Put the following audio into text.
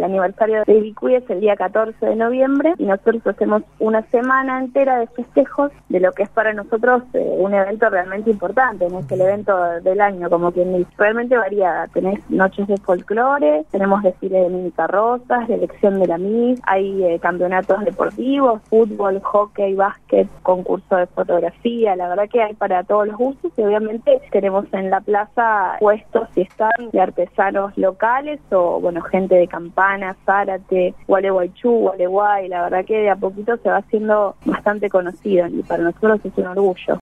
aniversario de Ibicuy es el día 14 de noviembre y nosotros hacemos una semana entera de festejos de lo que es para nosotros un evento realmente importante, no es el evento del año, como quien dice, realmente variada. Tenés noches de folclore, tenemos desfiles de mini carrozas, de elección de la Miss, hay campeonatos deportivos, fútbol, hockey, básquet, concurso de fotografía, la verdad que hay para todos los gustos y obviamente tenemos en la plaza puestos y están de artesanos locales o bueno, gente de Campana, Zárate, Gualeguaychú, Gualeguay, la verdad que de a poquito se va haciendo bastante conocido y para nosotros es un orgullo.